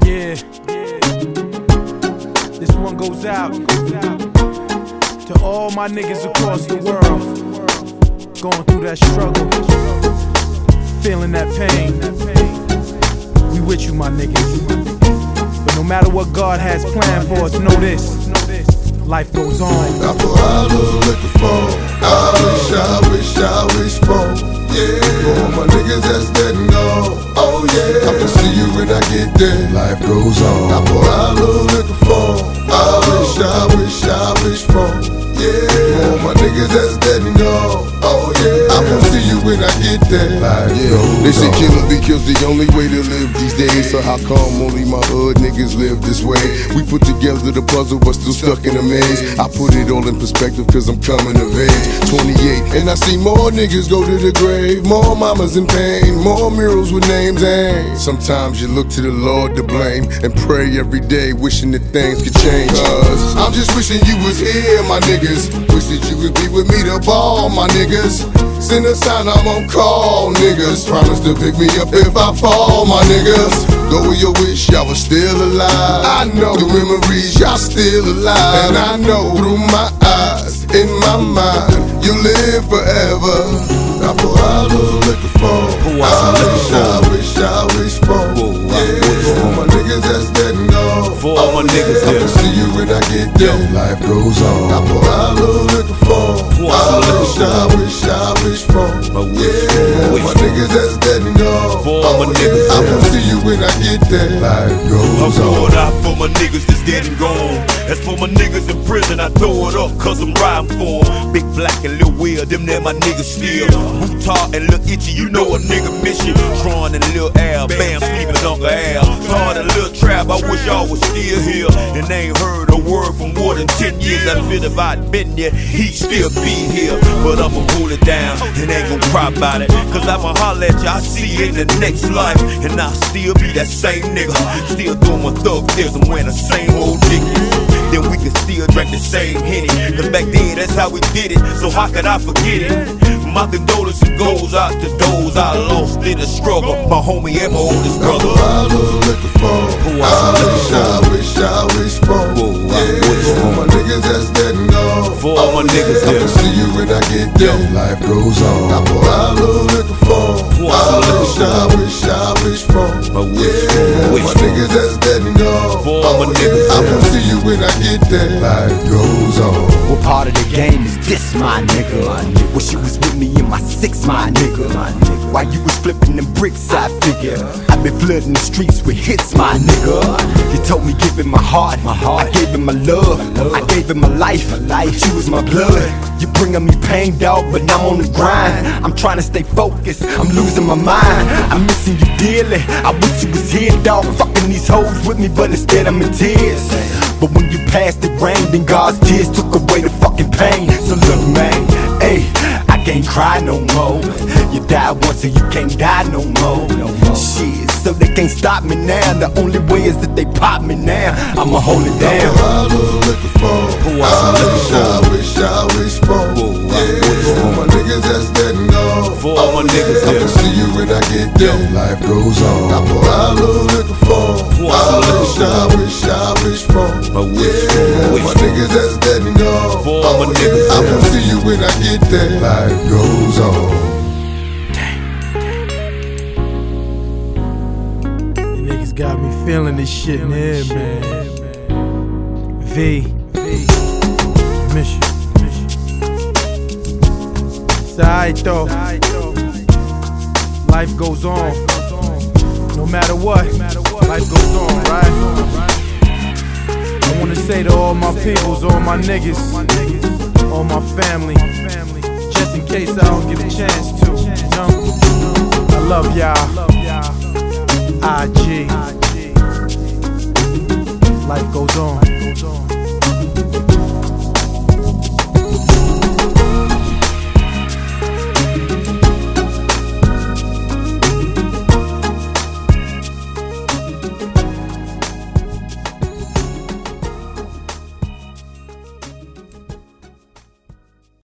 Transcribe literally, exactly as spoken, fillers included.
Yeah, this one goes out to all my niggas across the world, going through that struggle, feeling that pain. We with you, my niggas. But no matter what God has planned for us, know this: life goes on. I pour out a little liquor for. I wish, I wish, I wish for. Yeah, for all my niggas that's dead and gone. Oh yeah, I can see you when I get there. Life goes on. I pour out a little liquor for. I wish, I wish, I wish for. Yeah, for all my niggas that's dead and gone. Oh yeah, I can see you when I get there. Life yeah. goes They say on. killing because the only way to live these days. So how come only my hood niggas live this way? We put together the puzzle but still stuck in a maze. I put it all in perspective cause I'm coming of age. Twenty-eight and I see more niggas go to the grave. More mamas in pain, more murals with names. And sometimes you look to the Lord to blame and pray every day wishing that things could change. Cause I'm just wishing you was here, my niggas. Wish that you would be with me to ball, my niggas. Send a sign, I'm on call, niggas. Promise to pick me up if I fall, my niggas. Go with your wish, y'all was still alive. I know the memories, y'all still alive. And I know through my eyes, in my mind, you live forever. I pour out a little liquor for. I wish, I wish, I wish for. Yeah, for all my niggas that's dead and gone. For all my niggas I can see you when I get there. Life goes on. I pour out a little liquor for. I wish, I wish, I wish for. Yeah, for all my niggas that's dead and gone. For all my niggas I can see you when I get there. Life goes I on. pour it out for my niggas that's dead and gone. As for my niggas in prison, I throw it up cause I'm riding for 'em. Big Black and Lil Will, them there my niggas still. Mutah and Lil Itchy, you know a nigga miss you. Tron and Lil Al, Bam sleeping Uncle Al. Todd and Lil Trap, I wish y'all was still here. And they ain't heard a word from more than ten years. I feel if I'd been there, he'd still be here. But I'ma hold it down and ain't gon' cry about it. Cause I'ma holler at you, I see you in the next life. And I'll still be that same nigga. Still doing my thug deals and wearing the same old dickies. Then we could still drink the same Henny. Cause back then that's how we did it, so how could I forget it? My condolences goes out to those I lost in the struggle. My homie and my oldest I brother. pour out a little liquor for. I wish, I wish, I wish for. Yeah, for all my niggas that's dead and gone. For all my niggas I can see you when I get there. Life goes on. I pour out a little liquor for. I wish, I wish, I wish for. Yeah, for all my niggas that's dead and gone. For all my niggas I can see you when I get there. Life goes on. What part of the game is this, my nigga? Wish you was with me in my six, my nigga. While you was flipping them bricks, I figure I've been flooding the streets with hits, my nigga. You told me give him my heart, my heart. I gave him my love, I gave him my life, my life. You was my blood. You bringing me pain, dog, but now I'm on the grind. I'm trying to stay focused, I'm losing my mind. I'm missing you dearly. I wish you was here, dog. Fucking these hoes with me, but instead I'm in tears. But when you passed it rained, then God's tears took away the fucking pain. So look, man, ayy, I can't cry no more. You died once and you can't die no more. Shit, so they can't stop me now. The only way is that they pop me now. I'ma hold it down. I pour out a little liquor for. I wish, I wish, I wish for. Yeah, for all my niggas that's dead and gone. For all my niggas I can see you when I get there. Life goes on. I pour out a little liquor for. I wish, I wish, I wish for. Yeah, for my niggas that's dead and gone. For all my niggas I can see you when I get there. Life goes on. You niggas got me feeling this shit in here, man. V, miss you. It's alright though. Life goes on. No matter what, life goes on, right? I wanna say to all my peoples, all my niggas, all my family, just in case I don't get a chance to, you know? I love y'all. I G. Life goes on.